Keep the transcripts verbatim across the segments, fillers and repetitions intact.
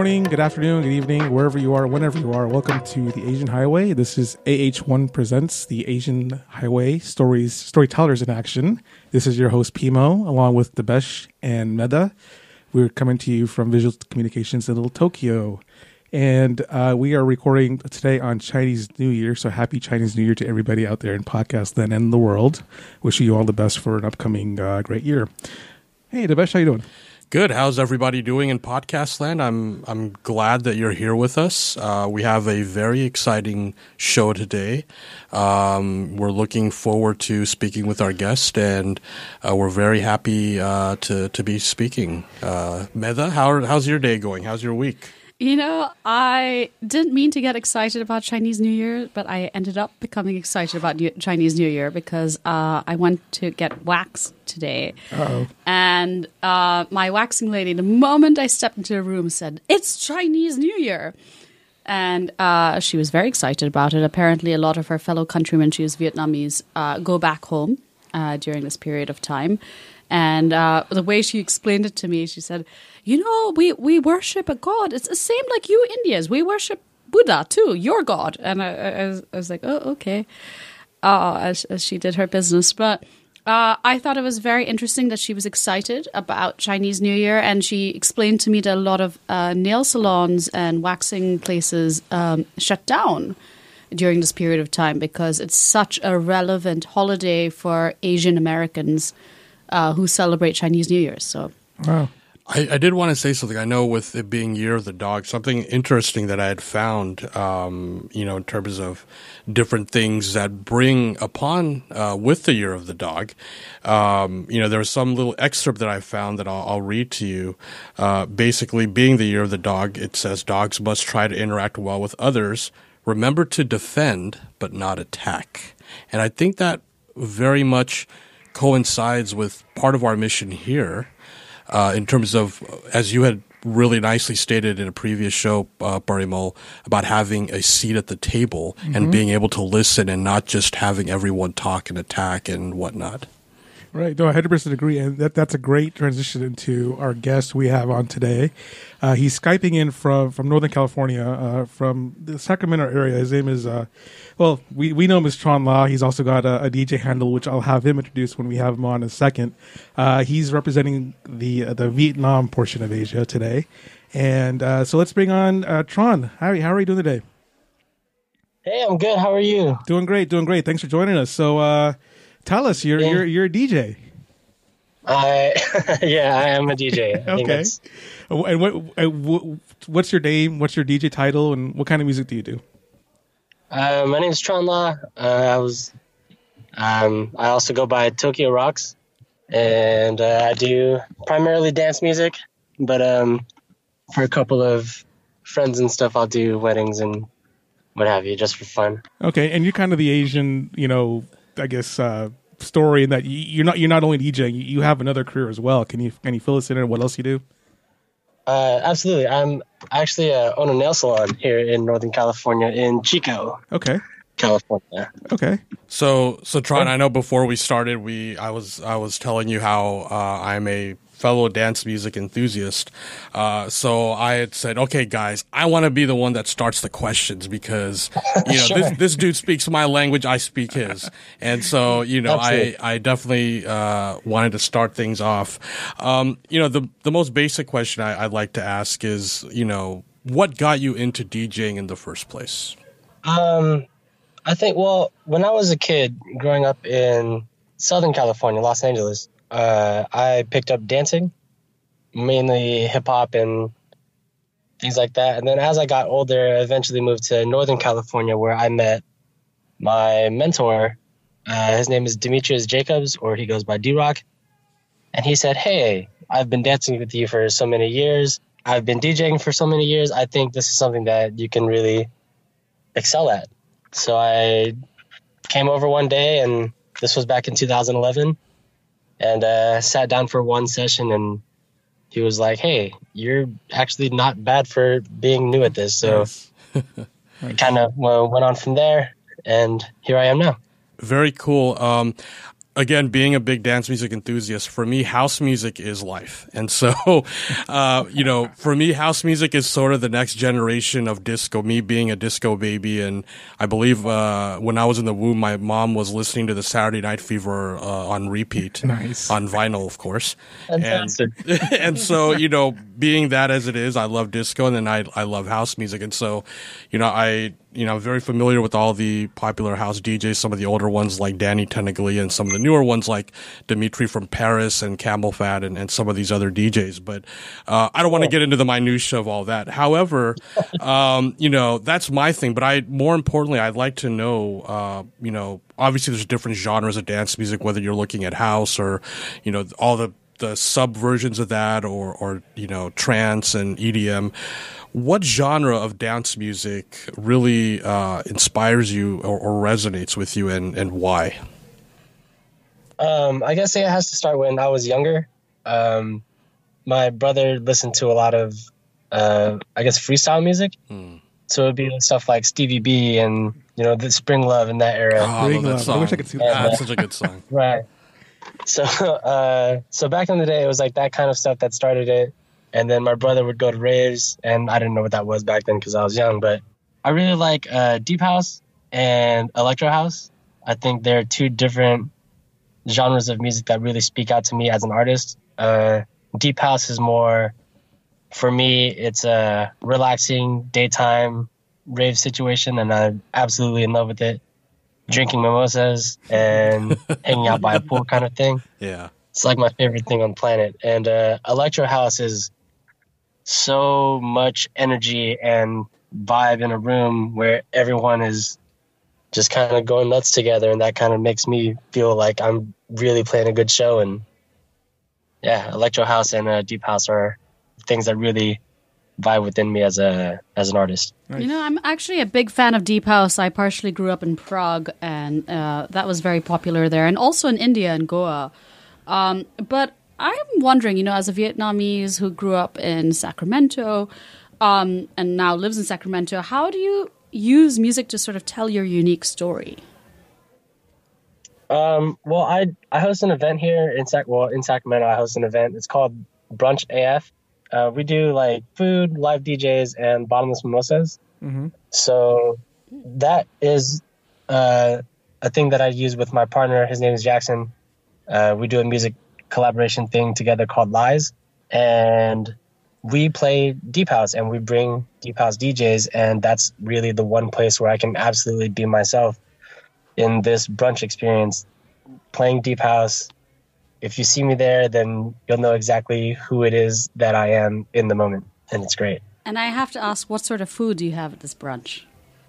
morning, good afternoon, good evening, wherever you are, whenever you are. Welcome to the Asian Highway. This is A H one Presents the Asian Highway Stories, Storytellers in Action. This is your host, Pimo, along with Debesh and Meda. We're coming to you from Visual Communications in Little Tokyo. And uh, we are recording today on Chinese New Year. So happy Chinese New Year to everybody out there in podcast land and in the world. Wishing you all the best for an upcoming uh, great year. Hey, Debesh, how you doing? Good. How's everybody doing in podcast land? I'm I'm glad that you're here with us. Uh, we have a very exciting show today. Um, we're looking forward to speaking with our guest, and uh, we're very happy uh, to to be speaking. Uh, Meda, how how's your day going? How's your week? You know, I didn't mean to get excited about Chinese New Year, but I ended up becoming excited about New- Chinese New Year because uh, I went to get waxed today. Uh-oh. And uh, my waxing lady, the moment I stepped into the room, said, "It's Chinese New Year." And uh, she was very excited about it. Apparently, a lot of her fellow countrymen, she was Vietnamese, uh, go back home uh, during this period of time. And uh, the way she explained it to me, she said, you know, we, we worship a god. It's the same like you Indians. We worship Buddha too, your god. And I, I, was, I was like, oh, okay, uh, as, as she did her business. But uh, I thought it was very interesting that she was excited about Chinese New Year. And she explained to me that a lot of uh, nail salons and waxing places um, shut down during this period of time because it's such a relevant holiday for Asian Americans Uh, who celebrate Chinese New Year. So, Wow. I, I did want to say something. I know with it being Year of the Dog, something interesting that I had found, um, you know, in terms of different things that bring upon uh, with the Year of the Dog. Um, you know, there was some little excerpt that I found that I'll, I'll read to you. Uh, basically, being the Year of the Dog, it says dogs must try to interact well with others. Remember to defend, but not attack. And I think that very much coincides with part of our mission here uh, in terms of, as you had really nicely stated in a previous show, uh, Parimol, about having a seat at the table mm-hmm. and being able to listen and not just having everyone talk and attack and whatnot. Right. No, I one hundred percent agree. And that, that's a great transition into our guest we have on today. Uh, he's Skyping in from, from Northern California, uh, from the Sacramento area. His name is, uh, well, we, we know him as Tron Law. He's also got a, a D J handle, which I'll have him introduce when we have him on in a second. Uh, he's representing the uh, the Vietnam portion of Asia today. And uh, so let's bring on uh, Tron. How, how are you doing today? Hey, I'm good. How are you? Doing great, doing great. Thanks for joining us. So, uh, tell us, you're yeah. you're you're a D J. I yeah, I am a D J. I okay. And what what's your name? What's your D J title? And what kind of music do you do? Uh, my name is Tron Law. Uh, I was. Um, I also go by Tokyo Rocks, and uh, I do primarily dance music. But um, for a couple of friends and stuff, I'll do weddings and what have you, just for fun. Okay, and you're kind of the Asian, you know, I guess. Uh, story in that you're not you're not only DJing, you have another career as well. Can you can you fill us in on what else you do? Uh, absolutely. I'm actually uh, own a nail salon here in Northern California in Chico. Okay. California. Okay. So so Tron, I know before we started, we I was I was telling you how uh, I'm a fellow dance music enthusiast. Uh, so I had said, okay, guys, I want to be the one that starts the questions because, you know, sure. this, this dude speaks my language. I speak his. And so, you know, I, I definitely, uh, wanted to start things off. Um, you know, the, the most basic question I, I'd like to ask is, you know, what got you into DJing in the first place? Um, I think, well, when I was a kid growing up in Southern California, Los Angeles, Uh, I picked up dancing, mainly hip hop and things like that. And then as I got older, I eventually moved to Northern California where I met my mentor. Uh, his name is Demetrius Jacobs, or he goes by D-Rock. And he said, hey, I've been dancing with you for so many years. I've been DJing for so many years. I think this is something that you can really excel at. So I came over one day, and this was back in two thousand eleven. And uh, sat down for one session, and he was like, hey, you're actually not bad for being new at this. So nice. Nice. Kind of well, went on from there, and here I am now. Very cool. Um, again, being a big dance music enthusiast, for me, house music is life. And so, uh, you know, for me, house music is sort of the next generation of disco, me being a disco baby. And I believe, uh, when I was in the womb, my mom was listening to the Saturday Night Fever, uh, on repeat. Nice. On vinyl, of course. Fantastic. And, and so, you know, being that as it is, I love disco and then I, I love house music. And so, you know, I, you know, I'm very familiar with all the popular house D Js, some of the older ones like Danny Tenaglia and some of the newer ones like Dimitri from Paris and Camel Fat and, and some of these other D Js. But uh, I don't want to get into the minutia of all that. However, um, you know, that's my thing. But I, more importantly, I'd like to know, uh, you know, obviously there's different genres of dance music, whether you're looking at house or, you know, all the, the sub versions of that or, or, you know, trance and E D M. What genre of dance music really uh, inspires you or, or resonates with you, and, and why? Um, I guess it has to start when I was younger. Um, my brother listened to a lot of, uh, I guess, freestyle music. Hmm. So it would be stuff like Stevie B and, you know, the Spring Love in that era. Oh, I love that song. I wish I could see that. And, uh, That's such a good song. Right. So, uh, so back in the day, it was like that kind of stuff that started it. And then my brother would go to raves, and I didn't know what that was back then because I was young. But I really like uh, deep house and electro house. I think they're two different genres of music that really speak out to me as an artist. Uh, deep house is more, for me, it's a relaxing daytime rave situation, and I'm absolutely in love with it. Drinking mimosas and hanging out by a pool kind of thing. Yeah. It's like my favorite thing on the planet. And uh, electro house is so much energy and vibe in a room where everyone is just kind of going nuts together, and that kind of makes me feel like I'm really playing a good show. And yeah, electro house and uh, deep house are things that really vibe within me as a as an artist. Nice. You know, I'm actually a big fan of deep house. I partially grew up in Prague, and uh, that was very popular there, and also in India and Goa. Um, but I'm wondering, you know, as a Vietnamese who grew up in Sacramento um, and now lives in Sacramento, how do you use music to sort of tell your unique story? Um, well, I I host an event here in Sac. Well, in Sacramento, I host an event. It's called Brunch A F. Uh, we do like food, live D Js, and bottomless mimosas. Mm-hmm. So that is uh, a thing that I use with my partner. His name is Jackson. Uh, we do a music collaboration thing together called Lies, and we play deep house and we bring deep house D Js, and that's really the one place where I can absolutely be myself in this brunch experience, playing deep house. If you see me there, then you'll know exactly who it is that I am in the moment, and it's great. And I have to ask, what sort of food do you have at this brunch?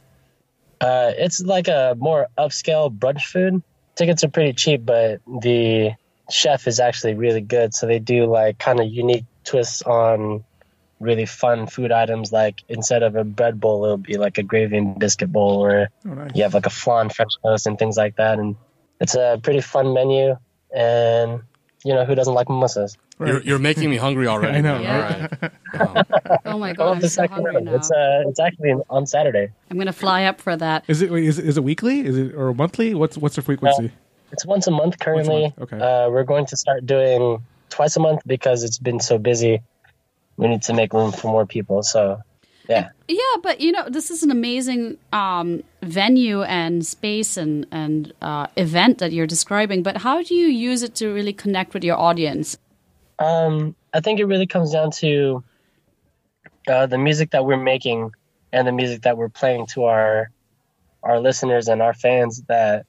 Uh, it's like a more upscale brunch food. Tickets are pretty cheap, but the chef is actually really good. So they do like kind of unique twists on really fun food items. Like instead of a bread bowl, it'll be like a gravy and biscuit bowl, or oh, nice. You have like a flan French toast and things like that. And it's a pretty fun menu. And you know, who doesn't like mimosas? Right. You're, you're making me hungry already. I know. Yeah. Right? Wow. Oh my god, I'm so hungry now. It's uh, it's actually on Saturday. I'm gonna fly up for that. Is it? Wait, is it? Is it weekly? Is it or monthly? What's what's the frequency? Uh, it's once a month currently. Once a month. Okay. Uh, we're going to start doing twice a month because it's been so busy. We need to make room for more people. So, yeah. Yeah, but you know, this is an amazing um, venue and space and and uh, event that you're describing. But how do you use it to really connect with your audience? Um, I think it really comes down to uh, the music that we're making and the music that we're playing to our our listeners and our fans. That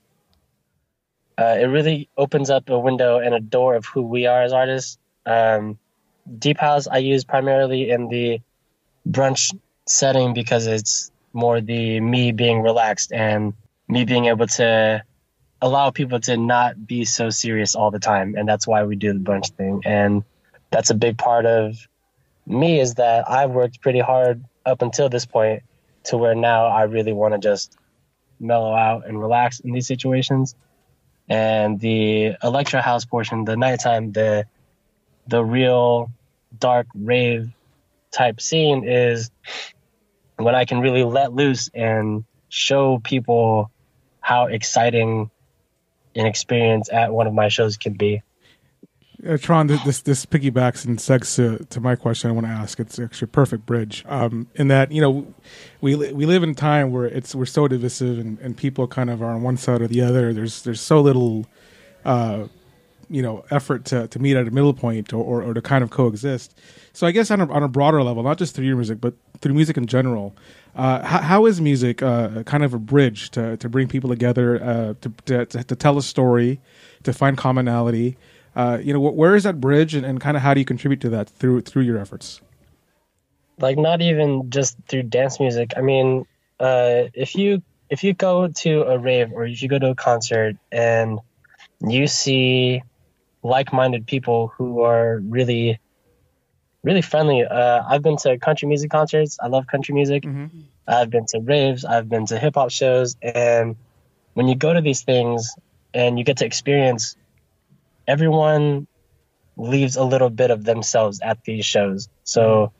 uh, it really opens up a window and a door of who we are as artists. Um, Deep house I use primarily in the brunch setting because it's more the me being relaxed and me being able to allow people to not be so serious all the time. And that's why we do the brunch thing. And that's a big part of me, is that I've worked pretty hard up until this point to where now I really want to just mellow out and relax in these situations. And the electro house portion, the nighttime, the the real dark rave type scene is when I can really let loose and show people how exciting an experience at one of my shows can be. Uh, Tron, th- this this piggybacks and segs to, to my question I want to ask. It's actually a perfect bridge. Um, in that, you know, we li- we live in a time where it's we're so divisive and, and people kind of are on one side or the other. There's there's so little, uh, you know, effort to, to meet at a middle point or, or, or to kind of coexist. So I guess on a, on a broader level, not just through your music, but through music in general, uh, how, how is music uh, kind of a bridge to, to bring people together, uh, to, to to tell a story, to find commonality? Uh, you know, where is that bridge, and, and kind of how do you contribute to that through through your efforts? Like, not even just through dance music. I mean, uh, if you if you go to a rave or if you go to a concert and you see like-minded people who are really, really friendly. Uh, I've been to country music concerts. I love country music. Mm-hmm. I've been to raves. I've been to hip-hop shows. And when you go to these things and you get to experience, everyone leaves a little bit of themselves at these shows. So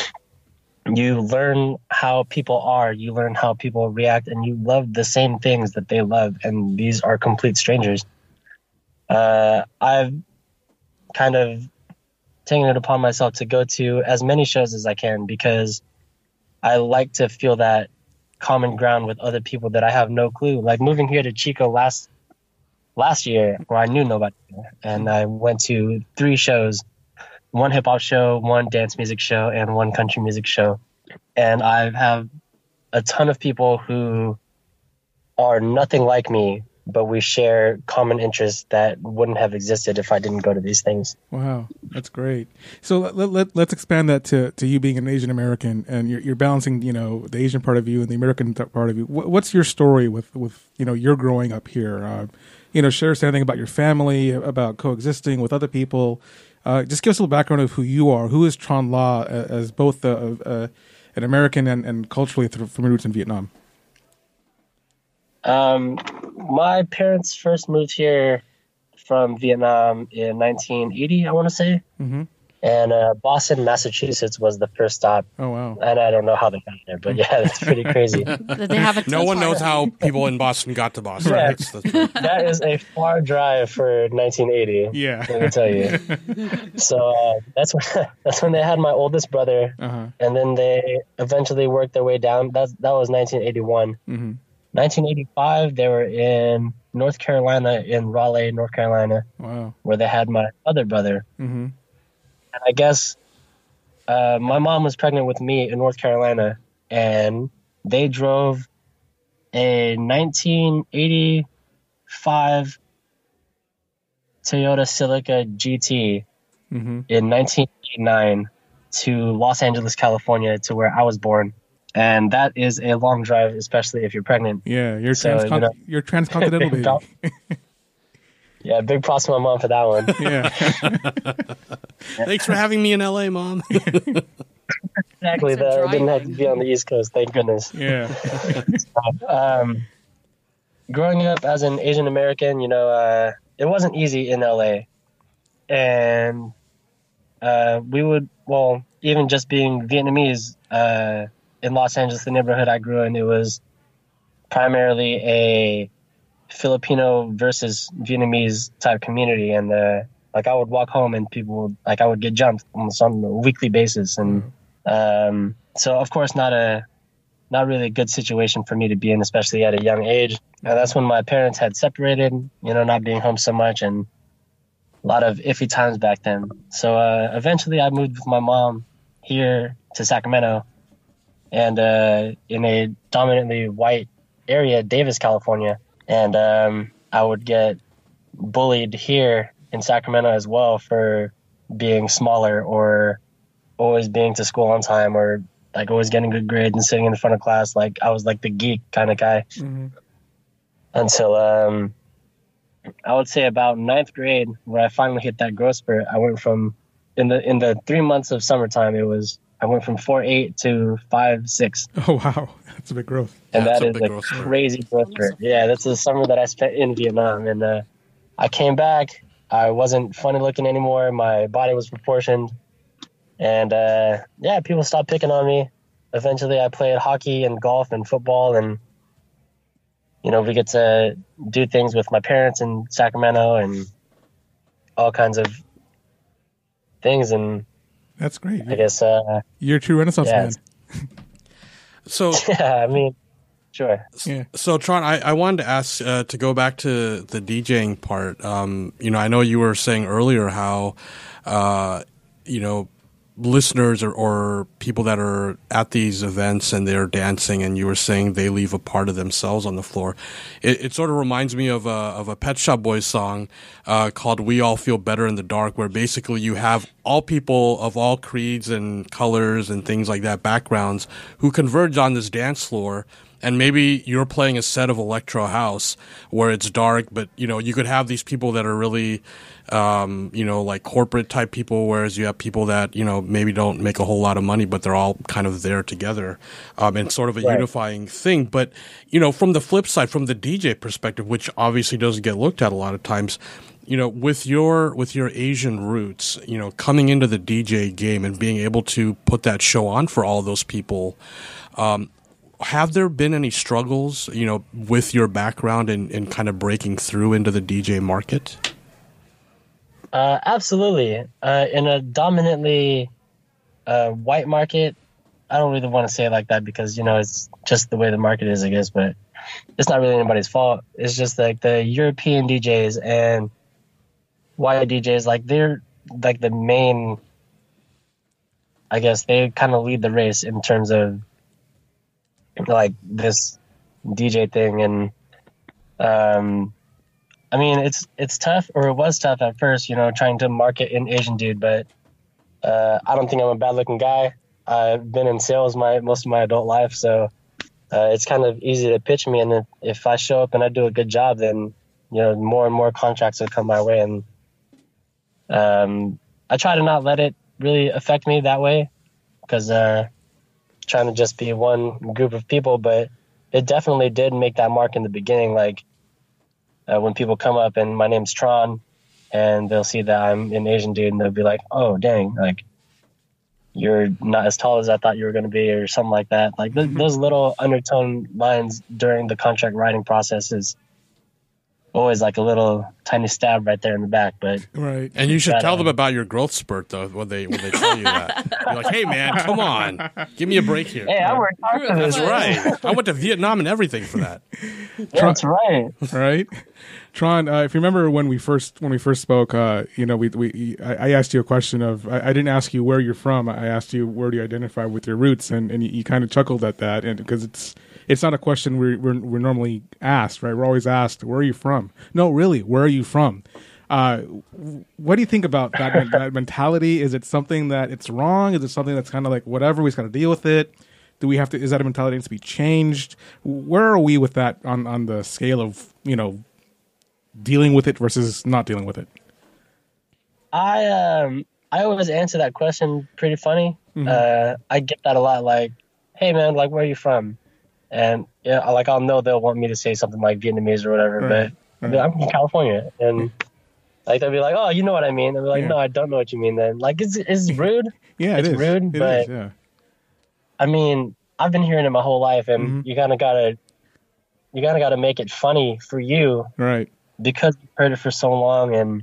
you learn how people are, you learn how people react, and you love the same things that they love. And these are complete strangers. Uh, I've kind of taken it upon myself to go to as many shows as I can because I like to feel that common ground with other people that I have no clue. Like moving here to Chico last last year, where I knew nobody, and I went to three shows, one hip hop show, one dance music show, and one country music show. And I have a ton of people who are nothing like me, but we share common interests that wouldn't have existed if I didn't go to these things. Wow, that's great. So let, let, let, let's expand that to, to you being an Asian American, and you're, you're balancing, you know, the Asian part of you and the American part of you. What, what's your story with, with, you know, your growing up here? Uh, you know, share us anything about your family, about coexisting with other people. Uh, just give us a little background of who you are. Who is Tron La as both a, a, an American and, and culturally from roots in Vietnam? Um, my parents first moved here from Vietnam in nineteen eighty, I want to say. Mm-hmm. And uh, Boston, Massachusetts was the first stop. Oh, wow. And I don't know how they got there, but yeah, it's pretty crazy. Did they have a No one tow knows bar? how people in Boston got to Boston. Yeah. That's, that's right. That is a far drive for nineteen eighty. Yeah. Let me tell you. So uh, that's when that's when they had my oldest brother, Uh-huh. and then they eventually worked their way down. That's that was nineteen eighty-one. Mm-hmm. nineteen eighty-five, they were in North Carolina, in Raleigh, North Carolina, Wow. where they had my other brother. Mm-hmm. And I guess uh, my mom was pregnant with me in North Carolina, and they drove a nineteen eighty-five Toyota Celica G T Mm-hmm. in nineteen eighty-nine to Los Angeles, California, to where I was born. And that is a long drive, especially if you're pregnant. Yeah, you're, So, transcon- you know- you're transcontinental, baby. Yeah, big props to my mom for that one. Yeah. Thanks for having me in L A, Mom. Exactly. Thanks for That I didn't have to driving. be on the East Coast, thank goodness. Yeah. Um, growing up as an Asian American, you know, uh, it wasn't easy in L A. And uh, we would, well, even just being Vietnamese uh, in Los Angeles, the neighborhood I grew in, it was primarily a Filipino versus Vietnamese type community. And uh, like I would walk home and people would, like I would get jumped almost on a weekly basis. And um, so, of course, not a not really a good situation for me to be in, especially at a young age. And that's when my parents had separated, you know, not being home so much, and a lot of iffy times back then. So uh, eventually I moved with my mom here to Sacramento, and uh, in a dominantly white area, Davis, California. And um, I would get bullied here in Sacramento as well for being smaller or always being to school on time or like always getting good grades and sitting in the front of class. Like I was like the geek kind of guy. Mm-hmm. Until um, I would say about ninth grade, when I finally hit that growth spurt, I went from in the in the three months of summertime, it was I went from four eight to five six, Oh, wow. That's a big growth. and That's that a is big a growth spurt. crazy growth spurt. Yeah, that's the summer that I spent in Vietnam, and uh, I came back. I wasn't funny looking anymore. My body was proportioned, and uh, yeah, people stopped picking on me. Eventually, I played hockey and golf and football, and you know, we get to do things with my parents in Sacramento and all kinds of things. And That's great. I guess, uh, You're a true Renaissance yeah, man. So, yeah, I mean, sure. Yeah. so Tron, I, I wanted to ask uh, to go back to the DJing part. Um, you know, I know you were saying earlier how, uh, you know, listeners or, or people that are at these events and they're dancing, and you were saying they leave a part of themselves on the floor. It, it sort of reminds me of a of a Pet Shop Boys song uh, called "We All Feel Better in the Dark," where basically you have all people of all creeds and colors and things like that, backgrounds, who converge on this dance floor. And maybe you're playing a set of electro house where it's dark, but you know, you could have these people that are really, um, you know, like corporate type people, whereas you have people that, you know, maybe don't make a whole lot of money, but they're all kind of there together, um, and sort of a Right. unifying thing. But, you know, from the flip side, from the D J perspective, which obviously doesn't get looked at a lot of times, you know, with your with your Asian roots, you know, coming into the D J game and being able to put that show on for all those people, um, have there been any struggles, you know, with your background and, and kind of breaking through into the D J market? Uh, absolutely. Uh, in a dominantly uh, white market, I don't really want to say it like that because, you know, it's just the way the market is, I guess, but it's not really anybody's fault. It's just like the European D Js and white D Js, like they're like the main, I guess they kind of lead the race in terms of like this D J thing. And um I mean it's it's tough, or it was tough at first, you know, trying to market an Asian dude, but uh I don't think I'm a bad looking guy. I've been in sales my most of my adult life, so uh, it's kind of easy to pitch me, and if, if I show up and I do a good job, then you know more and more contracts will come my way. And um I try to not let it really affect me that way, because uh trying to just be one group of people, but it definitely did make that mark in the beginning. Like uh, when people come up and my name's Tron and they'll see that I'm an Asian dude and they'll be like, oh dang, like you're not as tall as I thought you were going to be, or something like that. Like th- those little undertone lines during the contract writing process is always like a little tiny stab right there in the back. But Right. And you should Gotta- tell them about your growth spurt, though, when they when they tell you that. You're like, hey, man, come on. Give me a break here. hey, I worked hard for this. That's right. I went to Vietnam and everything for that. That's right. Right. Tron, uh, if you remember when we first when we first spoke, uh, you know, we we I, I asked you a question of I, I didn't ask you where you're from. I asked you where do you identify with your roots, and, and you, you kind of chuckled at that, and because it's it's not a question we're, we're we're normally asked, right? We're always asked, where are you from? No, really, where are you from? Uh, what do you think about that, that mentality? Is it something that it's wrong? Is it something that's kind of like whatever, we just got to deal with it? Do we have to? Is that a mentality that needs to be changed? Where are we with that on on the scale of, you know, dealing with it versus not dealing with it? I um I always answer that question pretty funny. Mhm. Uh, I get that a lot. Like, hey man, like where are you from? And yeah, I- like I'll know they'll want me to say something like Vietnamese or whatever, Right, but right. I'm from California, and like they'll be like, oh, you know what I mean? They'll be like, Yeah. no, I don't know what you mean. Then like it's it's rude. Yeah, It's it is. rude, It but- is, yeah. I mean, I've been hearing it my whole life, and Mhm. you kind of gotta you kind of gotta make it funny for you Right. because you've heard it for so long. And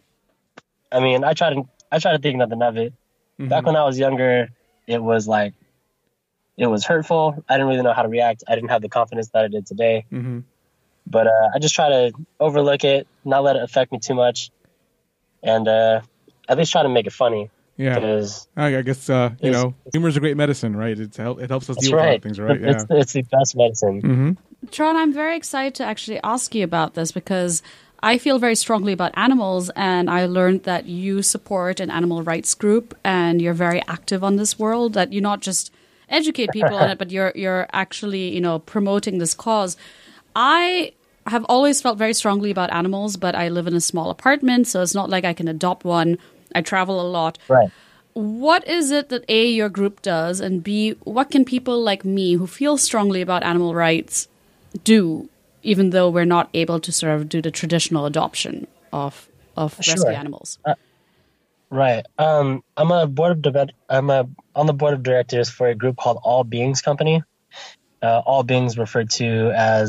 I mean, I try to I try to think nothing of it. Mhm. Back when I was younger, it was like, it was hurtful. I didn't really know how to react. I didn't have the confidence that I did today. Mhm. But uh, I just try to overlook it, not let it affect me too much, and uh, at least try to make it funny. Yeah. Because I, I guess uh, you It's- know, humor is a great medicine, right? It's help, it helps us that's deal with a lot right. of things, right? Yeah. It's, it's the best medicine. Mm-hmm. Tron, I'm very excited to actually ask you about this because I feel very strongly about animals, and I learned that you support an animal rights group and you're very active on this world, that you not just educate people on it, but you're you're actually, you know, promoting this cause. I have always felt very strongly about animals, but I live in a small apartment, so it's not like I can adopt one. I travel a lot. Right. What is it that A, your group does, and B, what can people like me who feel strongly about animal rights do, even though we're not able to sort of do the traditional adoption of of Sure. rescue animals? Right. Um, I'm a board of direct. I'm a on the board of directors for a group called All Beings Company. Uh, All Beings referred to as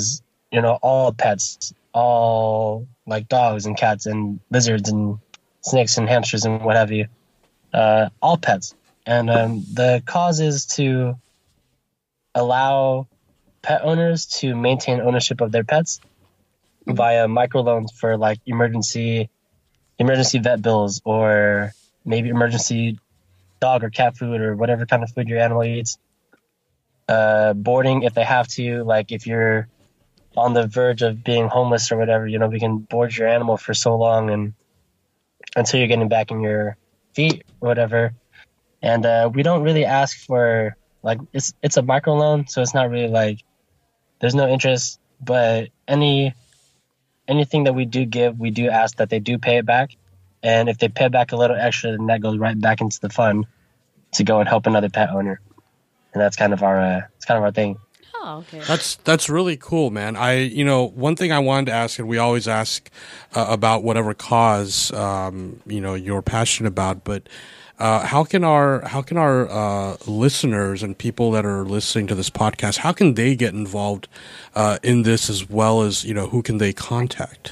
you know, all pets, all like dogs and cats and lizards and snakes and hamsters and what have you, uh, all pets. And um, the cause is to allow pet owners to maintain ownership of their pets via microloans for like emergency emergency vet bills, or maybe emergency dog or cat food or whatever kind of food your animal eats. Uh, boarding if they have to, like if you're on the verge of being homeless or whatever, you know, we can board your animal for so long and until you're getting back in your feet or whatever. And uh, we don't really ask for like it's it's a microloan, so it's not really like there's no interest, but any anything that we do give, we do ask that they do pay it back. And if they pay back a little extra, then that goes right back into the fund to go and help another pet owner. And that's kind of our uh, it's kind of our thing. Oh, okay. That's that's really cool, man. I you know one thing I wanted to ask, and we always ask uh, about whatever cause um, you know you're passionate about, but uh, how can our how can our uh, listeners and people that are listening to this podcast, how can they get involved uh, in this, as well as you know who can they contact?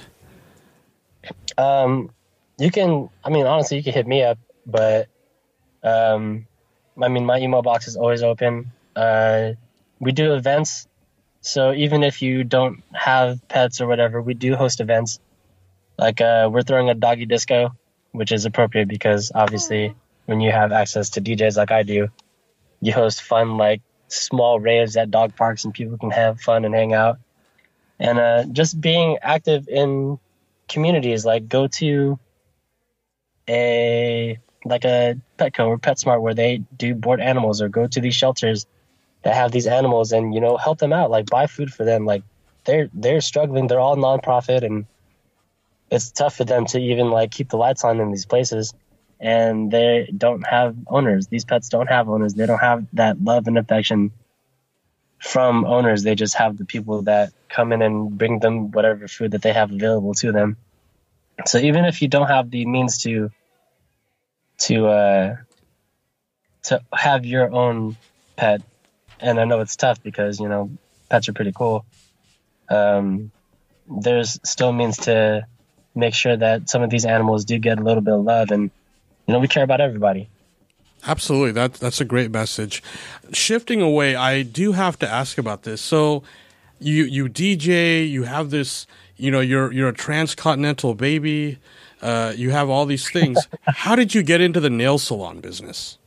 Um, you can. I mean, honestly, you can hit me up, but um, I mean, my email box is always open. Uh, we do events, so even if you don't have pets or whatever, we do host events. Like uh, we're throwing a doggy disco, which is appropriate because obviously when you have access to D Js like I do, you host fun like small raves at dog parks and people can have fun and hang out. And uh, just being active in communities, like go to a like a Petco or PetSmart where they do board animals, or go to these shelters that have these animals and, you know, help them out, like buy food for them. Like they're they're struggling, they're all nonprofit, and it's tough for them to even like keep the lights on in these places, and they don't have owners. These pets don't have owners. They don't have that love and affection from owners. They just have the people that come in and bring them whatever food that they have available to them. So even if you don't have the means to to uh to have your own pet, and I know it's tough because, you know, pets are pretty cool, um there's still means to make sure that some of these animals do get a little bit of love, and, you know, we care about everybody. Absolutely. That, that's a great message. Shifting away, I do have to ask about this. So you, you D J, you have this, you know, you're, you're a transcontinental baby. Uh, you have all these things. How did you get into the nail salon business?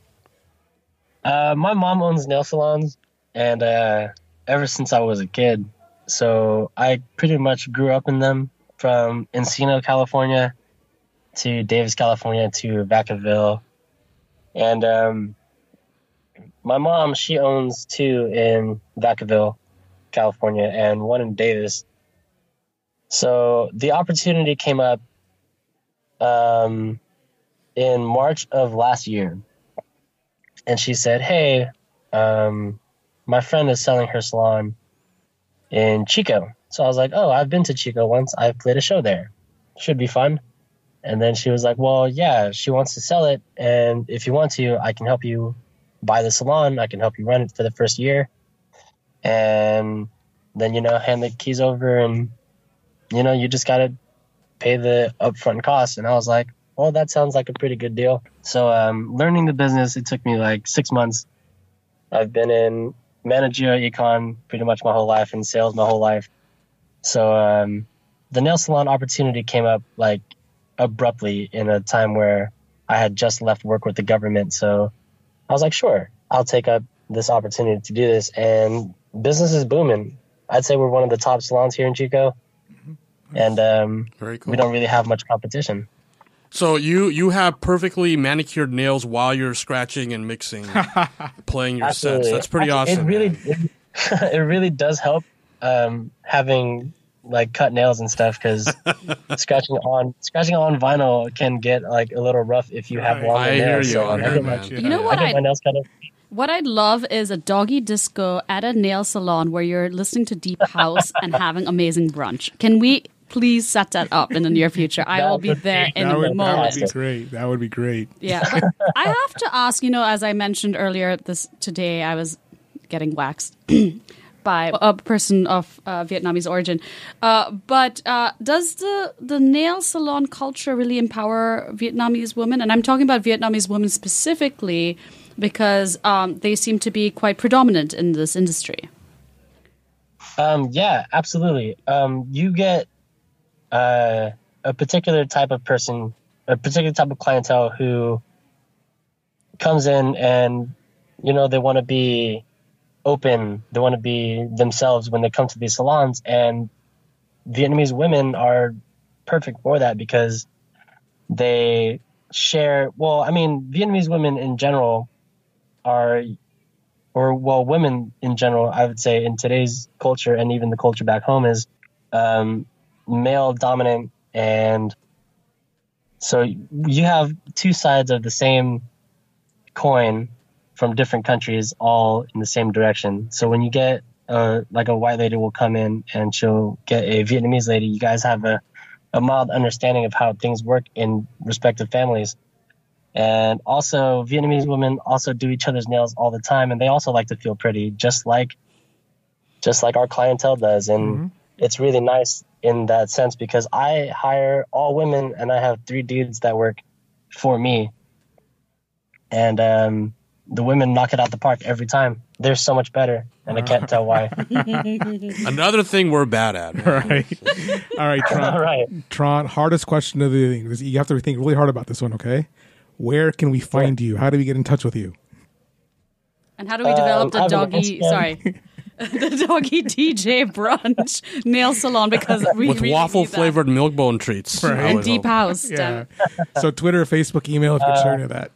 Uh, my mom owns nail salons, and uh, ever since I was a kid. So I pretty much grew up in them, from Encino, California to Davis, California to Vacaville. And um, my mom, she owns two in Vacaville, California, and one in Davis. So the opportunity came up um, in March of last year. And she said, hey, um, my friend is selling her salon in Chico. So I was like, oh, I've been to Chico once. I've played a show there. Should be fun. And then she was like, well, yeah, she wants to sell it. And if you want to, I can help you buy the salon. I can help you run it for the first year. And then, you know, hand the keys over, and, you know, you just got to pay the upfront costs. And I was like, well, that sounds like a pretty good deal. So um, learning the business, it took me like six months. I've been in managerial econ pretty much my whole life, and sales my whole life. So um, the nail salon opportunity came up like abruptly in a time where I had just left work with the government. So I was like, sure, I'll take up this opportunity to do this. And business is booming. I'd say we're one of the top salons here in Chico. And um, Very cool. We don't really have much competition. So you, you have perfectly manicured nails while you're scratching and mixing, playing your Absolutely. sets. That's pretty Actually, awesome. It really, it, it really does help um, having like cut nails and stuff, because scratching on scratching on vinyl can get like a little rough if you have Right. longer I hear nails. you So on I that, get my, man. You know I what get my I nails cut off. what I'd love is a doggy disco at a nail salon where you're listening to deep house and having amazing brunch. Can we please set that up in the near future? I That will be would there be- in That a would, that would moment. be great. That would be great. Yeah, but I have to ask, you know, as I mentioned earlier this today, I was getting waxed by a person of uh, Vietnamese origin. Uh, but uh, does the, the nail salon culture really empower Vietnamese women? And I'm talking about Vietnamese women specifically because um, they seem to be quite predominant in this industry. Um, yeah, absolutely. Um, you get uh, a particular type of person, a particular type of clientele who comes in and, you know, they want to be open. They want to be themselves when they come to these salons. And Vietnamese women are perfect for that because they share, well, I mean, Vietnamese women in general are, or well, women in general, I would say in today's culture and even the culture back home is um, male dominant. And so you have two sides of the same coin from different countries all in the same direction. So when you get uh, like a white lady will come in and she'll get a Vietnamese lady, you guys have a, a mild understanding of how things work in respective families. And also Vietnamese women also do each other's nails all the time, and they also like to feel pretty, just like just like our clientele does. And mm-hmm. it's really nice in that sense because I hire all women and I have three dudes that work for me. And um, the women knock it out the park every time. They're so much better, and I can't tell why. Another thing we're bad at. All right. All right, Tron. All right. Tron, hardest question of the thing. You have to think really hard about this one, okay? Where can we find you? How do we get in touch with you? And how do we develop um, the doggy, sorry, the doggy D J brunch nail salon? Because we With really waffle-flavored milk bone treats. Right. And deep hope. house. Yeah. So Twitter, Facebook, email, if you could share any of that.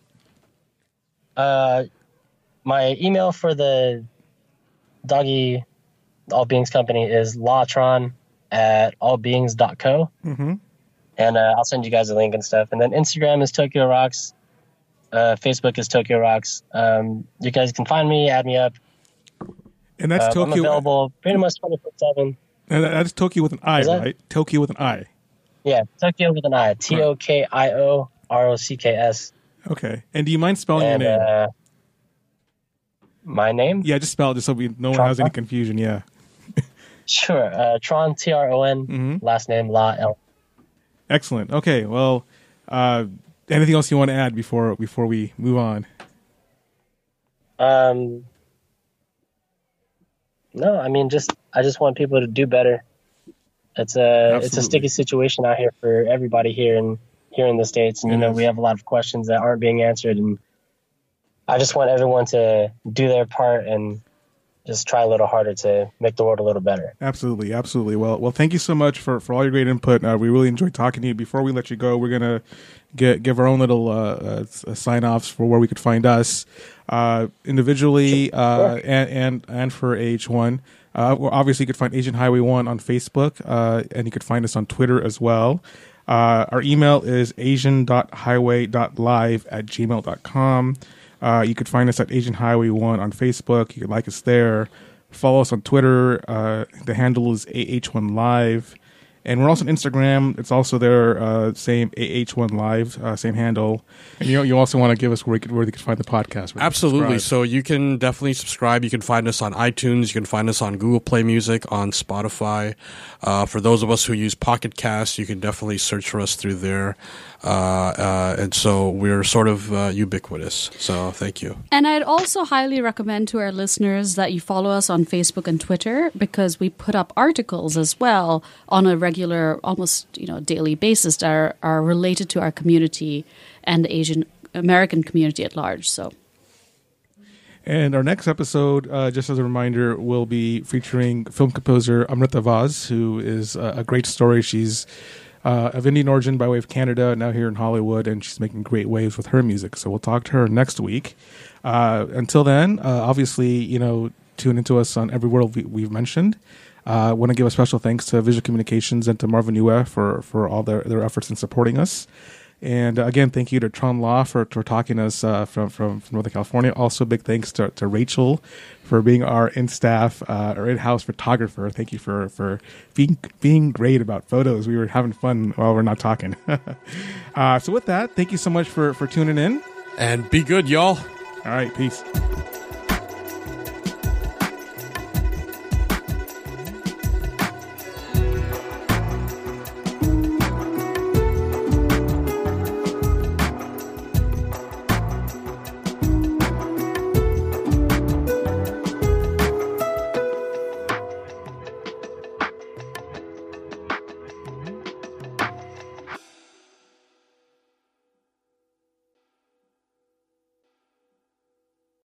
Uh, my email for the doggy All Beings company is lawtron at allbeings dot co. Mm-hmm. And uh, I'll send you guys a link and stuff. And then Instagram is Tokyo Rocks. Uh, Facebook is Tokyo Rocks. Um, you guys can find me, add me up. And that's uh, Tokyo. I'm available pretty much twenty-four seven. And that's Tokyo with an I, right? Tokyo with an I. Yeah, Tokyo with an I. T O K I O R O C K S. Okay. And do you mind spelling and, your name? Uh, my name? Yeah, just spell it just so we, no one Tron? has any confusion. Yeah. Sure. Uh, Tron, T R O N. Mm-hmm. Last name, La L. Excellent. Okay. Well, uh, anything else you want to add before before we move on? Um. No, I mean, just I just want people to do better. It's a Absolutely. It's a sticky situation out here for everybody here in here in the States, and you know we have a lot of questions that aren't being answered, and I just want everyone to do their part and just try a little harder to make the world a little better. Absolutely, absolutely. Well, well, thank you so much for, for all your great input. Uh, we really enjoyed talking to you. Before we let you go, we're gonna get give our own little uh, uh, sign offs for where we could find us uh, individually uh, sure. and, and and for A H one. Uh, well, obviously, you could find Asian Highway One on Facebook, uh, and you could find us on Twitter as well. Uh, our email is asian dot highway dot live at gmail dot com. Uh, you could find us at Asian Highway one on Facebook. You could like us there. Follow us on Twitter. Uh, the handle is A H one Live. And we're also on Instagram. It's also there, uh, same A H one Live, uh, same handle. And you know, you also want to give us where, you could, where they could find the podcast. Absolutely. So you can definitely subscribe. You can find us on iTunes. You can find us on Google Play Music, on Spotify. Uh, for those of us who use Pocket Cast, you can definitely search for us through there. Uh, uh, and so we're sort of uh, ubiquitous. So thank you. And I'd also highly recommend to our listeners that you follow us on Facebook and Twitter, because we put up articles as well on a regular, almost you know daily basis that are, are related to our community and the Asian American community at large. So. And our next episode, uh, just as a reminder, will be featuring film composer Amrita Vaz, who is uh, a great story. She's Uh, of Indian origin by way of Canada, now here in Hollywood, and she's making great waves with her music. So we'll talk to her next week. Uh, until then, uh, obviously, you know, tune into us on every word we, we've mentioned. I uh, want to give a special thanks to Visual Communications and to Marvin Yue for, for all their, their efforts in supporting us. And uh, again, thank you to Tron Law for, for talking to us uh, from, from, from Northern California. Also, big thanks to, to Rachel for being our in-staff, uh, or in-house photographer. Thank you for, for being being great about photos. We were having fun while we're not talking. uh, so with that, thank you so much for, for tuning in. And be good, y'all. All right, peace.